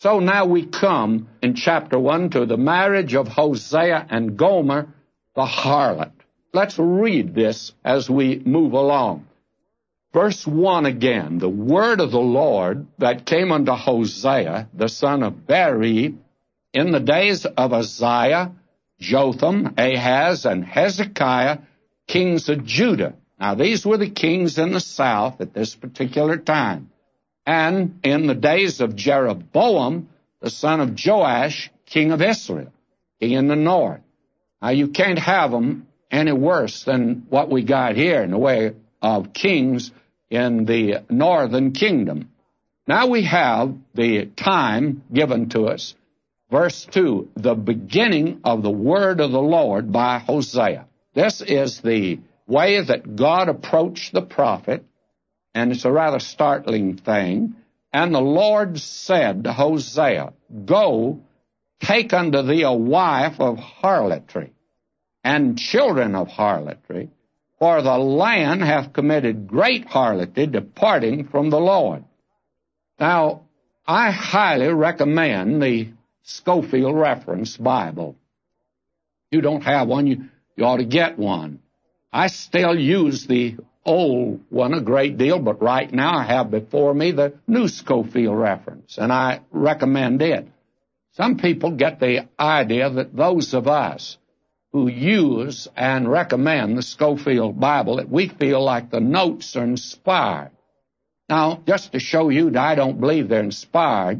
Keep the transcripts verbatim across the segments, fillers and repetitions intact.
So now we come in chapter one to the marriage of Hosea and Gomer, the harlot. Let's read this as we move along. Verse one again, the word of the Lord that came unto Hosea, the son of Beeri, in the days of Uzziah, Jotham, Ahaz, and Hezekiah, kings of Judah. Now these were the kings in the south at this particular time. And in the days of Jeroboam, the son of Joash, king of Israel, king in the north. Now you can't have them any worse than what we got here in the way of kings in the northern kingdom. Now we have the time given to us. Verse two, the beginning of the word of the Lord by Hosea. This is the way that God approached the prophet, and it's a rather startling thing. And the Lord said to Hosea, Go, take unto thee a wife of harlotry, and children of harlotry, for the land hath committed great harlotry, departing from the Lord. Now, I highly recommend the Scofield Reference Bible. You don't have one, you, you ought to get one. I still use the old one a great deal, but right now I have before me the new Scofield Reference, and I recommend it. Some people get the idea that those of us who use and recommend the Scofield Bible, that we feel like the notes are inspired. Now, just to show you that I don't believe they're inspired,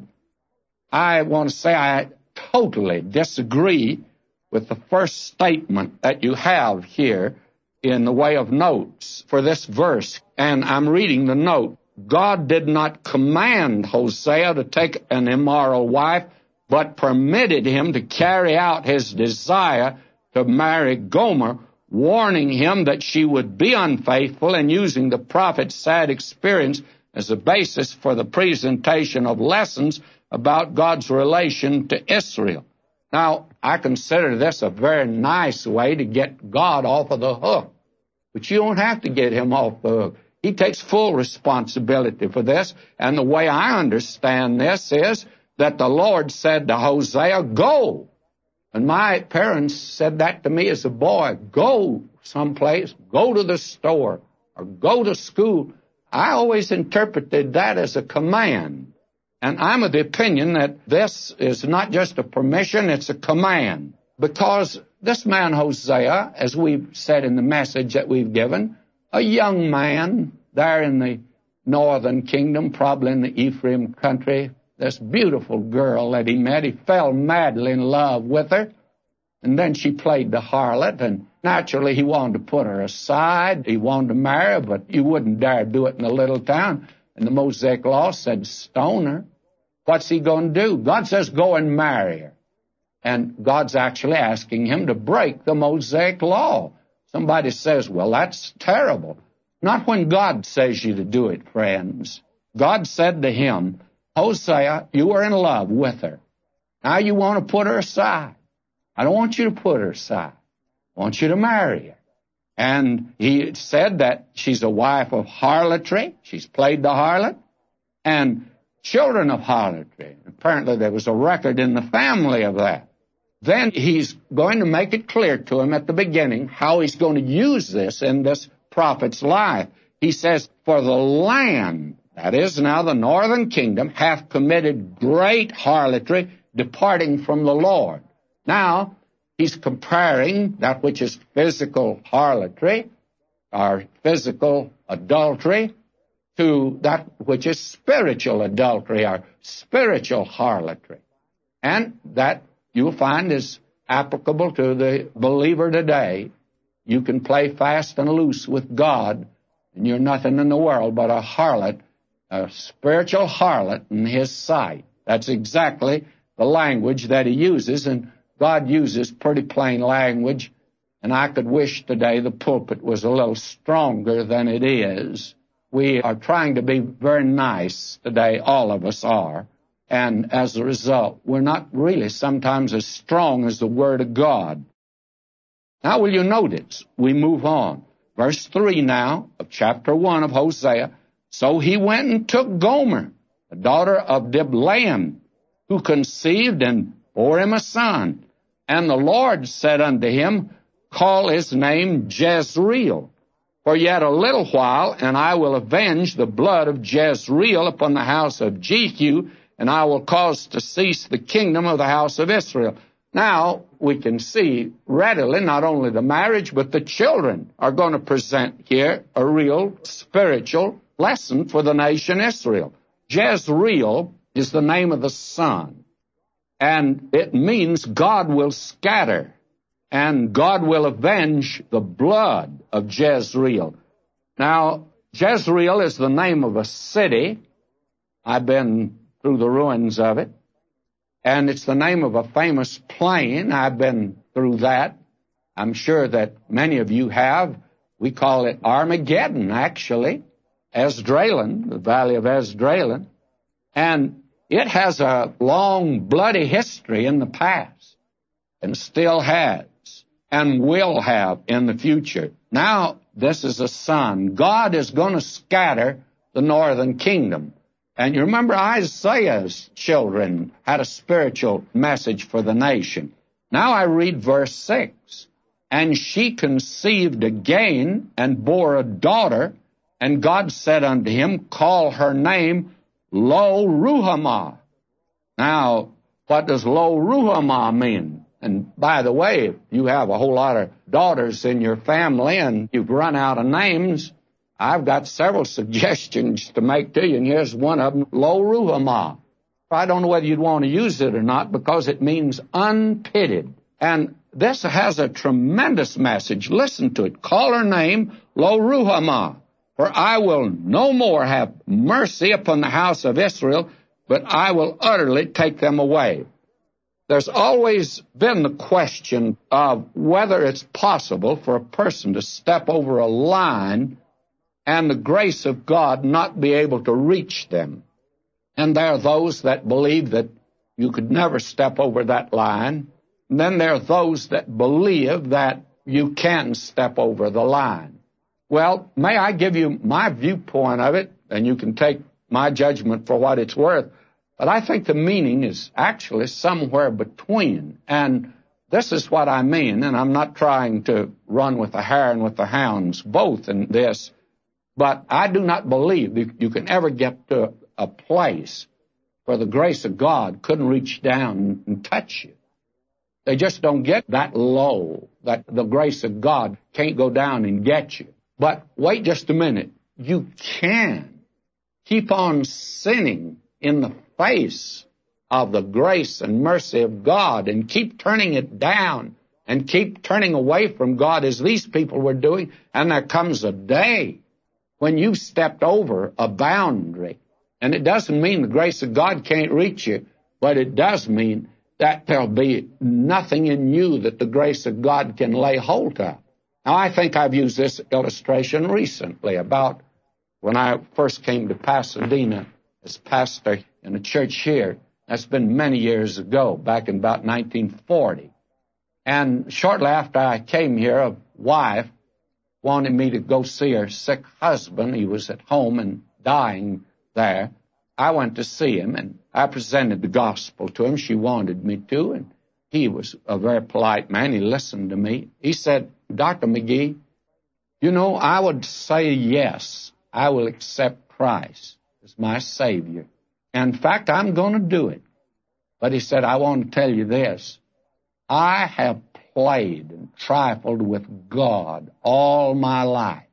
I want to say I totally disagree with the first statement that you have here in the way of notes for this verse. And I'm reading the note. God did not command Hosea to take an immoral wife, but permitted him to carry out his desire to marry Gomer, warning him that she would be unfaithful, and using the prophet's sad experience as a basis for the presentation of lessons about God's relation to Israel. Now, I consider this a very nice way to get God off of the hook. But you don't have to get him off the hook. He takes full responsibility for this. And the way I understand this is that the Lord said to Hosea, Go. And my parents said that to me as a boy. Go someplace. Go to the store. Or go to school. I always interpreted that as a command. And I'm of the opinion that this is not just a permission, it's a command. Because this man Hosea, as we've said in the message that we've given, a young man there in the northern kingdom, probably in the Ephraim country, this beautiful girl that he met, he fell madly in love with her. And then she played the harlot, and naturally he wanted to put her aside. He wanted to marry her, but you wouldn't dare do it in a little town. And the Mosaic law said, stone her. What's he going to do? God says, go and marry her. And God's actually asking him to break the Mosaic law. Somebody says, well, that's terrible. Not when God says you to do it, friends. God said to him, Hosea, you are in love with her. Now you want to put her aside. I don't want you to put her aside. I want you to marry her. And he said that she's a wife of harlotry. She's played the harlot. And children of harlotry. Apparently there was a record in the family of that. Then he's going to make it clear to him at the beginning how he's going to use this in this prophet's life. He says, for the land, that is now the northern kingdom, hath committed great harlotry, departing from the Lord. Now, he's comparing that which is physical harlotry, or physical adultery, to that which is spiritual adultery, or spiritual harlotry. And that you'll find is applicable to the believer today. You can play fast and loose with God, and you're nothing in the world but a harlot, a spiritual harlot in his sight. That's exactly the language that he uses, and God uses pretty plain language, and I could wish today the pulpit was a little stronger than it is. We are trying to be very nice today, all of us are, and as a result, we're not really sometimes as strong as the Word of God. Now, will you notice, we move on. Verse three now of chapter one of Hosea, so he went and took Gomer, the daughter of Diblaim, who conceived and bore him a son. And the Lord said unto him, Call his name Jezreel. For yet a little while, and I will avenge the blood of Jezreel upon the house of Jehu, and I will cause to cease the kingdom of the house of Israel. Now, we can see readily not only the marriage, but the children are going to present here a real spiritual lesson for the nation Israel. Jezreel is the name of the son, and it means God will scatter, and God will avenge the blood of Jezreel. Now, Jezreel is the name of a city. I've been through the ruins of it. And it's the name of a famous plain. I've been through that. I'm sure that many of you have. We call it Armageddon, actually. Esdraelon, the valley of Esdraelon. And it has a long, bloody history in the past, and still has, and will have in the future. Now, this is a son. God is going to scatter the northern kingdom. And you remember Isaiah's children had a spiritual message for the nation. Now I read verse six. And she conceived again and bore a daughter, and God said unto him, Call her name Lo-Ruhamah. Now, what does Lo-Ruhamah mean? And by the way, if you have a whole lot of daughters in your family and you've run out of names, I've got several suggestions to make to you, and here's one of them, Lo-Ruhamah. I don't know whether you'd want to use it or not, because it means unpitied. And this has a tremendous message. Listen to it. Call her name Lo-Ruhamah, for I will no more have mercy upon the house of Israel, but I will utterly take them away. There's always been the question of whether it's possible for a person to step over a line and the grace of God not be able to reach them. And there are those that believe that you could never step over that line. And then there are those that believe that you can step over the line. Well, may I give you my viewpoint of it, and you can take my judgment for what it's worth. But I think the meaning is actually somewhere between. And this is what I mean, and I'm not trying to run with the hare and with the hounds, both in this. But I do not believe that you can ever get to a place where the grace of God couldn't reach down and touch you. They just don't get that low, that the grace of God can't go down and get you. But wait just a minute. You can keep on sinning in the face of the grace and mercy of God and keep turning it down and keep turning away from God as these people were doing. And there comes a day when you've stepped over a boundary. And it doesn't mean the grace of God can't reach you, but it does mean that there'll be nothing in you that the grace of God can lay hold of. Now, I think I've used this illustration recently about when I first came to Pasadena as pastor in a church here. That's been many years ago, back in about nineteen forty. And shortly after I came here, a wife wanted me to go see her sick husband. He was at home and dying there. I went to see him, and I presented the gospel to him. She wanted me to, and he was a very polite man. He listened to me. He said, Doctor McGee, you know, I would say yes, I will accept Christ as my Savior. In fact, I'm going to do it. But he said, I want to tell you this. I have played and trifled with God all my life.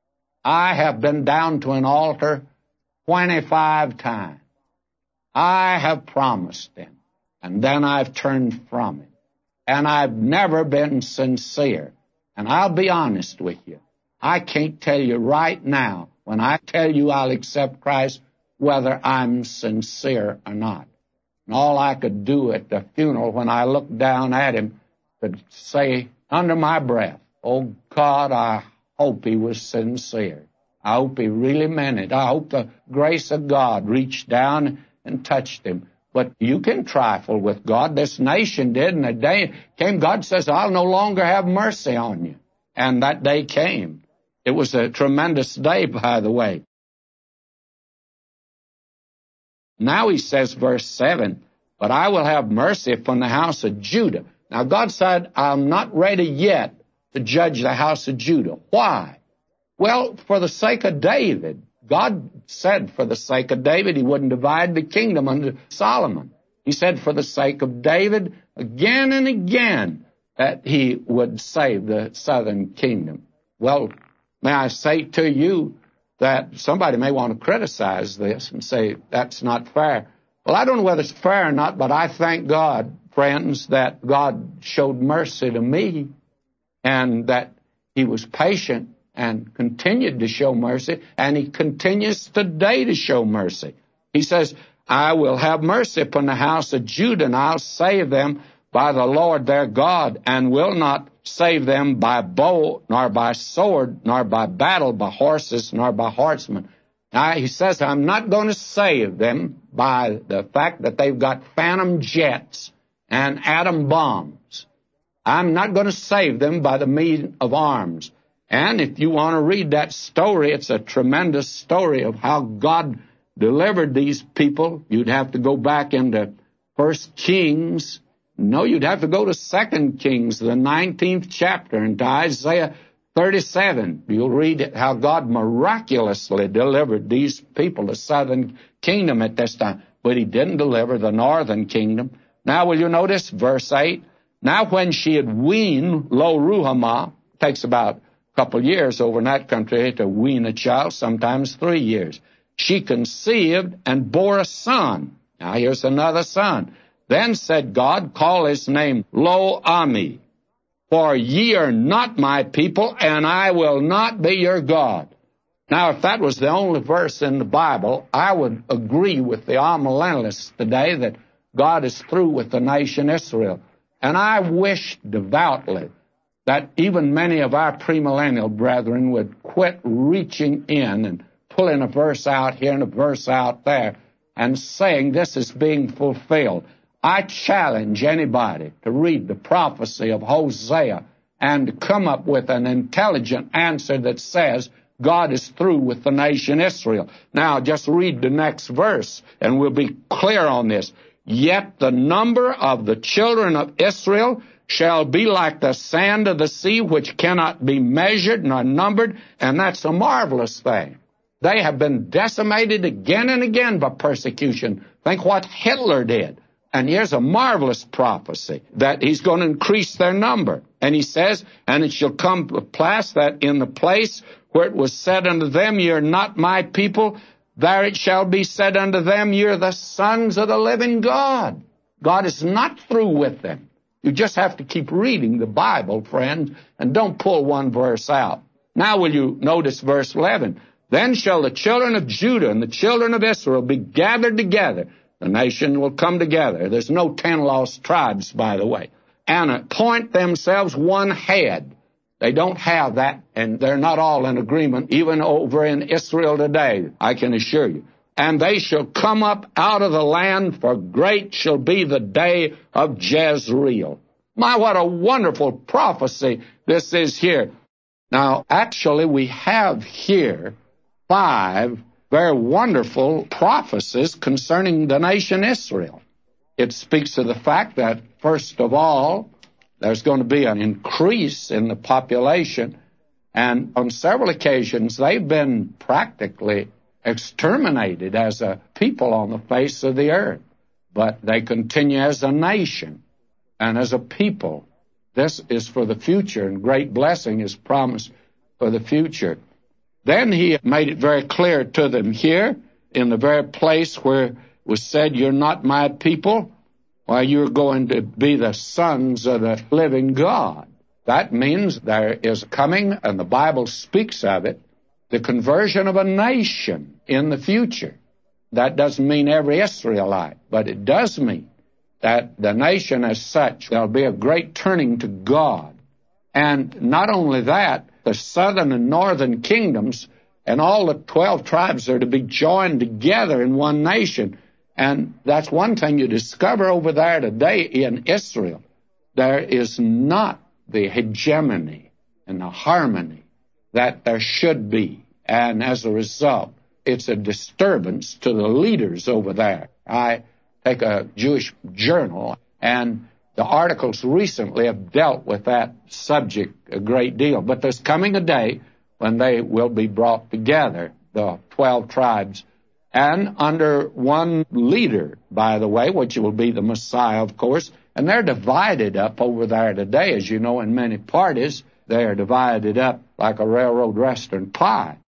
I have been down to an altar twenty-five times. I have promised Him, and then I've turned from Him. And I've never been sincere. And I'll be honest with you. I can't tell you right now, when I tell you I'll accept Christ, whether I'm sincere or not. And all I could do at the funeral when I looked down at him could say under my breath, oh God, I hope he was sincere. I hope he really meant it. I hope the grace of God reached down and touched him. But you can trifle with God. This nation did, and the day came, God says, I'll no longer have mercy on you. And that day came. It was a tremendous day, by the way. Now he says, verse seven, but I will have mercy upon the house of Judah. Now, God said, I'm not ready yet to judge the house of Judah. Why? Well, for the sake of David. God said for the sake of David, he wouldn't divide the kingdom under Solomon. He said for the sake of David, again and again, that he would save the southern kingdom. Well, may I say to you that somebody may want to criticize this and say that's not fair. Well, I don't know whether it's fair or not, but I thank God, friends, that God showed mercy to me and that he was patient and continued to show mercy, and he continues today to show mercy. He says, I will have mercy upon the house of Judah, and I'll save them by the Lord their God, and will not save them by bow, nor by sword, nor by battle, by horses, nor by horsemen. Now, he says, I'm not going to save them by the fact that they've got phantom jets and atom bombs. I'm not going to save them by the means of arms. And if you want to read that story, it's a tremendous story of how God delivered these people. You'd have to go back into First Kings. No, you'd have to go to Second Kings, the nineteenth chapter, and to Isaiah thirty-seven. You'll read how God miraculously delivered these people, the southern kingdom at this time. But he didn't deliver the northern kingdom. Now, will you notice verse eight? Now, when she had weaned Lo-Ruhamah, takes about couple of years over in that country to wean a child, sometimes three years. She conceived and bore a son. Now here's another son. Then said God, call his name Lo-Ami, for ye are not my people, and I will not be your God. Now, if that was the only verse in the Bible, I would agree with the amillennialists today that God is through with the nation Israel. And I wish devoutly that even many of our premillennial brethren would quit reaching in and pulling a verse out here and a verse out there and saying this is being fulfilled. I challenge anybody to read the prophecy of Hosea and to come up with an intelligent answer that says God is through with the nation Israel. Now, just read the next verse and we'll be clear on this. Yet the number of the children of Israel shall be like the sand of the sea, which cannot be measured nor numbered, and that's a marvelous thing. They have been decimated again and again by persecution. Think what Hitler did. And here's a marvelous prophecy that he's going to increase their number. And he says, and it shall come to pass that in the place where it was said unto them, ye are not my people, there it shall be said unto them, ye are the sons of the living God. God is not through with them. You just have to keep reading the Bible, friends, and don't pull one verse out. Now will you notice verse eleven? Then shall the children of Judah and the children of Israel be gathered together. The nation will come together. There's no ten lost tribes, by the way. And appoint themselves one head. They don't have that, and they're not all in agreement, even over in Israel today, I can assure you. And they shall come up out of the land, for great shall be the day of Jezreel. My, what a wonderful prophecy this is here. Now, actually, we have here five very wonderful prophecies concerning the nation Israel. It speaks of the fact that, first of all, there's going to be an increase in the population, and on several occasions, they've been practically exterminated as a people on the face of the earth. But they continue as a nation and as a people. This is for the future, and great blessing is promised for the future. Then he made it very clear to them here, in the very place where it was said, you're not my people, why, you're going to be the sons of the living God. That means there is coming, and the Bible speaks of it, the conversion of a nation in the future. That doesn't mean every Israelite, but it does mean that the nation as such, there'll be a great turning to God. And not only that, the southern and northern kingdoms and all the twelve tribes are to be joined together in one nation. And that's one thing you discover over there today in Israel. There is not the hegemony and the harmony that there should be. And as a result, it's a disturbance to the leaders over there. I take a Jewish journal, and the articles recently have dealt with that subject a great deal. But there's coming a day when they will be brought together, the twelve tribes, and under one leader, by the way, which will be the Messiah, of course. And they're divided up over there today, as you know, in many parties. They're divided up like a railroad western pie.